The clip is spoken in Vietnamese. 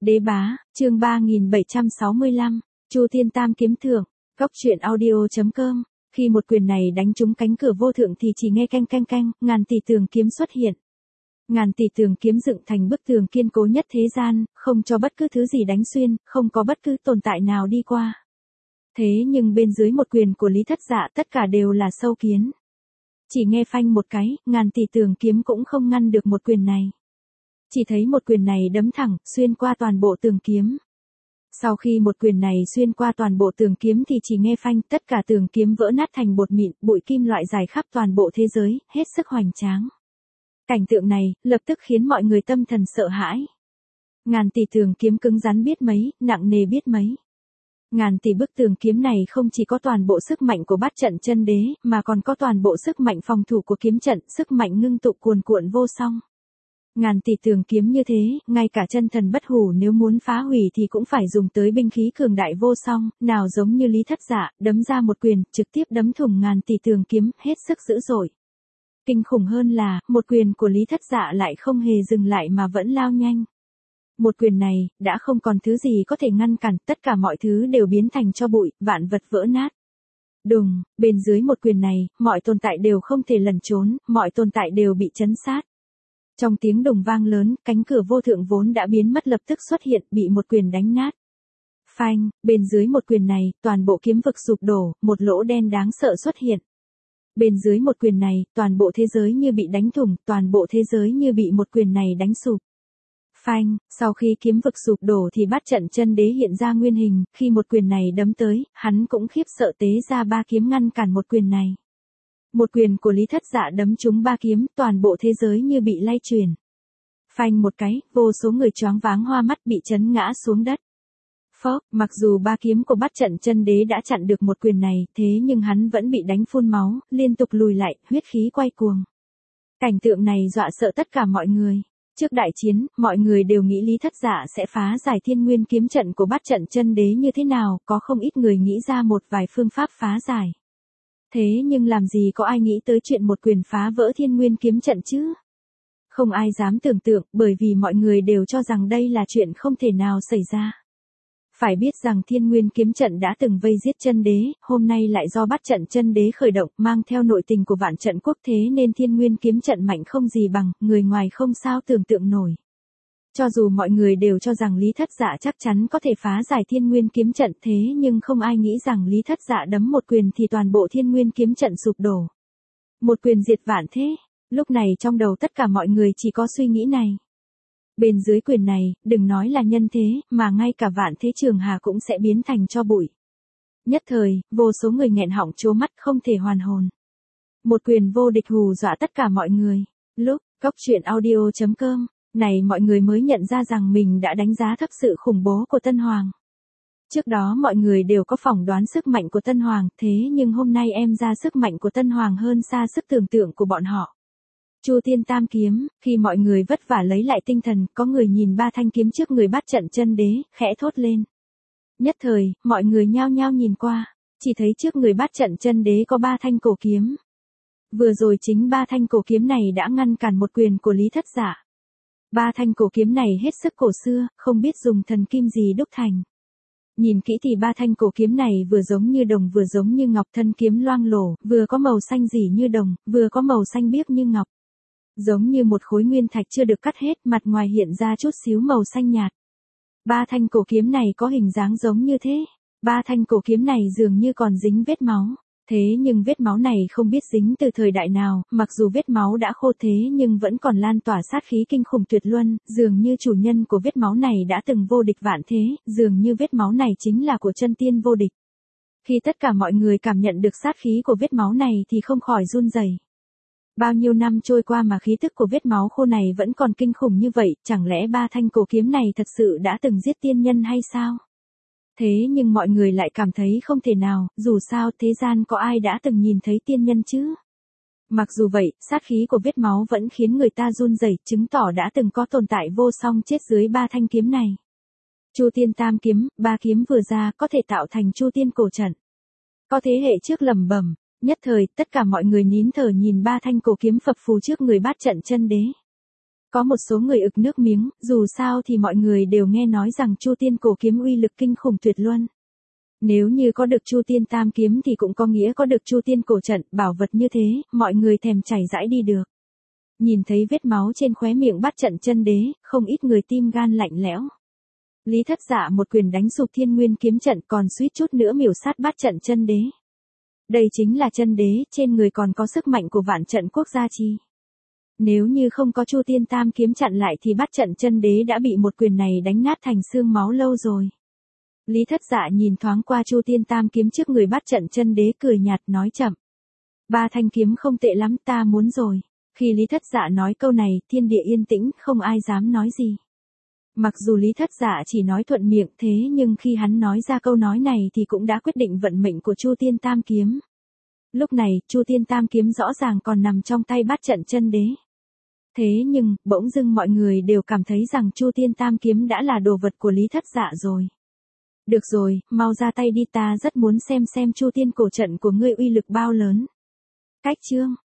Đế bá, chương 3765, Chu Thiên Tam kiếm thượng, Cốc truyện audio.com. Khi một quyền này đánh trúng cánh cửa vô thượng thì chỉ nghe canh canh canh, ngàn tỷ tường kiếm xuất hiện. Ngàn tỷ tường kiếm dựng thành bức tường kiên cố nhất thế gian, không cho bất cứ thứ gì đánh xuyên, không có bất cứ tồn tại nào đi qua. Thế nhưng bên dưới một quyền của Lý Thất Dạ tất cả đều là sâu kiến. Chỉ nghe phanh một cái, ngàn tỷ tường kiếm cũng không ngăn được một quyền này. Chỉ thấy một quyền này đấm thẳng, xuyên qua toàn bộ tường kiếm. Sau khi một quyền này xuyên qua toàn bộ tường kiếm thì chỉ nghe phanh, tất cả tường kiếm vỡ nát thành bột mịn, bụi kim loại dài khắp toàn bộ thế giới, hết sức hoành tráng. Cảnh tượng này, lập tức khiến mọi người tâm thần sợ hãi. Ngàn tỷ tường kiếm cứng rắn biết mấy, nặng nề biết mấy. Ngàn tỷ bức tường kiếm này không chỉ có toàn bộ sức mạnh của bát trận chân đế, mà còn có toàn bộ sức mạnh phòng thủ của kiếm trận, sức mạnh ngưng tụ cuồn cuộn vô song. Ngàn tỷ tường kiếm như thế, ngay cả chân thần bất hủ nếu muốn phá hủy thì cũng phải dùng tới binh khí cường đại vô song, nào giống như Lý Thất Dạ, đấm ra một quyền, trực tiếp đấm thủng ngàn tỷ tường kiếm, hết sức dữ dội. Kinh khủng hơn là, một quyền của Lý Thất Dạ lại không hề dừng lại mà vẫn lao nhanh. Một quyền này, đã không còn thứ gì có thể ngăn cản, tất cả mọi thứ đều biến thành tro bụi, vạn vật vỡ nát. Đùng, bên dưới một quyền này, mọi tồn tại đều không thể lẩn trốn, mọi tồn tại đều bị chấn sát. Trong tiếng đùng vang lớn, cánh cửa vô thượng vốn đã biến mất lập tức xuất hiện, bị một quyền đánh nát. Phanh, bên dưới một quyền này, toàn bộ kiếm vực sụp đổ, một lỗ đen đáng sợ xuất hiện. Bên dưới một quyền này, toàn bộ thế giới như bị đánh thủng, toàn bộ thế giới như bị một quyền này đánh sụp. Phanh, sau khi kiếm vực sụp đổ thì bát trận chân đế hiện ra nguyên hình, khi một quyền này đấm tới, hắn cũng khiếp sợ tế ra ba kiếm ngăn cản một quyền này. Một quyền của Lý Thất Dạ đấm trúng ba kiếm, toàn bộ thế giới như bị lay chuyển. Phanh một cái, vô số người choáng váng hoa mắt bị chấn ngã xuống đất. Phốc, mặc dù ba kiếm của bát trận chân đế đã chặn được một quyền này, thế nhưng hắn vẫn bị đánh phun máu, liên tục lùi lại, huyết khí quay cuồng. Cảnh tượng này dọa sợ tất cả mọi người. Trước đại chiến, mọi người đều nghĩ Lý Thất Dạ sẽ phá giải thiên nguyên kiếm trận của bát trận chân đế như thế nào, có không ít người nghĩ ra một vài phương pháp phá giải. Thế nhưng làm gì có ai nghĩ tới chuyện một quyền phá vỡ thiên nguyên kiếm trận chứ? Không ai dám tưởng tượng, bởi vì mọi người đều cho rằng đây là chuyện không thể nào xảy ra. Phải biết rằng thiên nguyên kiếm trận đã từng vây giết chân đế, hôm nay lại do bát trận chân đế khởi động, mang theo nội tình của vạn trận quốc thế nên thiên nguyên kiếm trận mạnh không gì bằng, người ngoài không sao tưởng tượng nổi. Cho dù mọi người đều cho rằng Lý Thất Dạ chắc chắn có thể phá giải thiên nguyên kiếm trận thế nhưng không ai nghĩ rằng Lý Thất Dạ đấm một quyền thì toàn bộ thiên nguyên kiếm trận sụp đổ. Một quyền diệt vạn thế, lúc này trong đầu tất cả mọi người chỉ có suy nghĩ này. Bên dưới quyền này, đừng nói là nhân thế, mà ngay cả vạn thế trường hà cũng sẽ biến thành tro bụi. Nhất thời, vô số người nghẹn họng trố mắt không thể hoàn hồn. Một quyền vô địch hù dọa tất cả mọi người. Lúc, Cốc truyện audio.com, này mọi người mới nhận ra rằng mình đã đánh giá thấp sự khủng bố của Tân Hoàng. Trước đó mọi người đều có phỏng đoán sức mạnh của Tân Hoàng, thế nhưng hôm nay em ra sức mạnh của Tân Hoàng hơn xa sức tưởng tượng của bọn họ. Chu Thiên Tam kiếm, khi mọi người vất vả lấy lại tinh thần, có người nhìn ba thanh kiếm trước người bát trận chân đế, khẽ thốt lên. Nhất thời, mọi người nhao nhao nhìn qua, chỉ thấy trước người bát trận chân đế có ba thanh cổ kiếm. Vừa rồi chính ba thanh cổ kiếm này đã ngăn cản một quyền của Lý Thất Dạ. Ba thanh cổ kiếm này hết sức cổ xưa, không biết dùng thần kim gì đúc thành. Nhìn kỹ thì ba thanh cổ kiếm này vừa giống như đồng vừa giống như ngọc, thân kiếm loang lổ, vừa có màu xanh rỉ như đồng, vừa có màu xanh biếc như ngọc. Giống như một khối nguyên thạch chưa được cắt hết, mặt ngoài hiện ra chút xíu màu xanh nhạt. Ba thanh cổ kiếm này có hình dáng giống như thế. Ba thanh cổ kiếm này dường như còn dính vết máu. Thế nhưng vết máu này không biết dính từ thời đại nào, mặc dù vết máu đã khô thế nhưng vẫn còn lan tỏa sát khí kinh khủng tuyệt luân, dường như chủ nhân của vết máu này đã từng vô địch vạn thế, dường như vết máu này chính là của chân tiên vô địch. Khi tất cả mọi người cảm nhận được sát khí của vết máu này thì không khỏi run rẩy. Bao nhiêu năm trôi qua mà khí tức của vết máu khô này vẫn còn kinh khủng như vậy, chẳng lẽ ba thanh cổ kiếm này thật sự đã từng giết tiên nhân hay sao? Thế nhưng mọi người lại cảm thấy không thể nào, dù sao thế gian có ai đã từng nhìn thấy tiên nhân chứ? Mặc dù vậy, sát khí của vết máu vẫn khiến người ta run rẩy, chứng tỏ đã từng có tồn tại vô song chết dưới ba thanh kiếm này. Chu Thiên Tam kiếm, ba kiếm vừa ra có thể tạo thành Chu Thiên cổ trận. Có thế hệ trước lẩm bẩm. Nhất thời, tất cả mọi người nín thở nhìn ba thanh cổ kiếm phập phù trước người bát trận chân đế. Có một số người ực nước miếng, dù sao thì mọi người đều nghe nói rằng Chu Tiên cổ kiếm uy lực kinh khủng tuyệt luân. Nếu như có được Chu Tiên tam kiếm thì cũng có nghĩa có được Chu Tiên cổ trận, bảo vật như thế, mọi người thèm chảy rãi đi được. Nhìn thấy vết máu trên khóe miệng Bát Trận Chân Đế, không ít người tim gan lạnh lẽo. Lý Thất Dạ một quyền đánh sụp Thiên Nguyên kiếm trận, còn suýt chút nữa miểu sát Bát Trận Chân Đế. Đây chính là chân đế, trên người còn có sức mạnh của vạn trận quốc gia chi. Nếu như không có Chu Tiên tam kiếm chặn lại thì Bát Trận Chân Đế đã bị một quyền này đánh nát thành xương máu lâu rồi. Lý Thất Dạ nhìn thoáng qua Chu Tiên tam kiếm trước người Bát Trận Chân Đế, cười nhạt nói chậm. 3 thanh kiếm không tệ lắm, ta muốn rồi. Khi Lý Thất Dạ nói câu này, thiên địa yên tĩnh, không ai dám nói gì. Mặc dù Lý Thất Dạ chỉ nói thuận miệng thế nhưng khi hắn nói ra câu nói này thì cũng đã quyết định vận mệnh của Chu Tiên tam kiếm. Lúc này, Chu Tiên tam kiếm rõ ràng còn nằm trong tay Bát Trận Chân Đế. Thế nhưng, bỗng dưng mọi người đều cảm thấy rằng Chu Tiên tam kiếm đã là đồ vật của Lý Thất Dạ rồi. Được rồi, mau ra tay đi, ta rất muốn xem Chu Tiên cổ trận của ngươi uy lực bao lớn. Cách chương